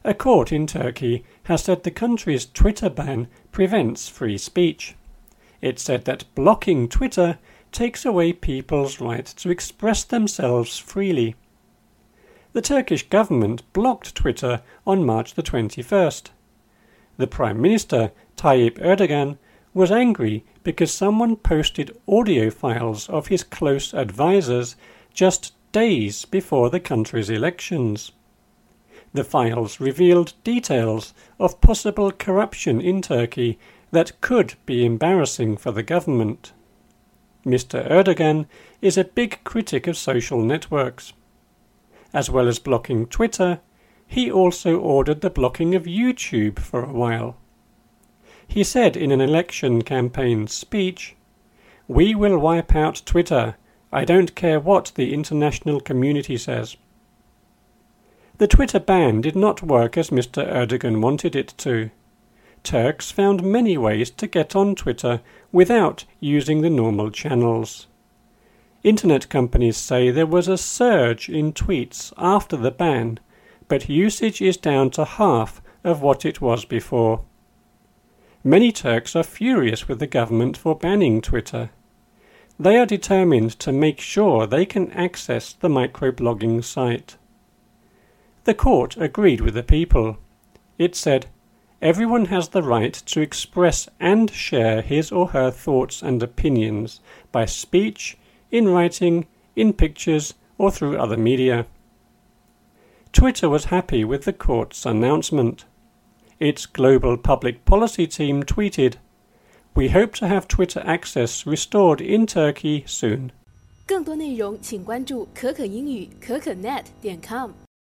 A court in Turkey has said the country's Twitter ban prevents free speech. It said that blocking Twitter takes away people's right to express themselves freely. The Turkish government blocked Twitter on March the 21st. The Prime Minister, Tayyip Erdogan, was angry because someone posted audio files of his close advisors just days before the country's elections. The files revealed details of possible corruption in Turkey that could be embarrassing for the government. Mr. Erdogan is a big critic of social networks. As well as blocking Twitter, he also ordered the blocking of YouTube for a while. He said in an election campaign speech, "We will wipe out Twitter. I don't care what the international community says." The Twitter ban did not work as Mr. Erdogan wanted it to. Turks found many ways to get on Twitter without using the normal channels. Internet companies say there was a surge in tweets after the ban, but usage is down to half of what it was before. Many Turks are furious with the government for banning Twitter. They are determined to make sure they can access the microblogging site. The court agreed with the people. It said, "Everyone has the right to express and share his or her thoughts and opinions by speech, in writing, in pictures, or through other media." Twitter was happy with the court's announcement. Its global public policy team tweeted, "We hope to have Twitter access restored in Turkey soon." 更多内容请关注可可英语可可net.com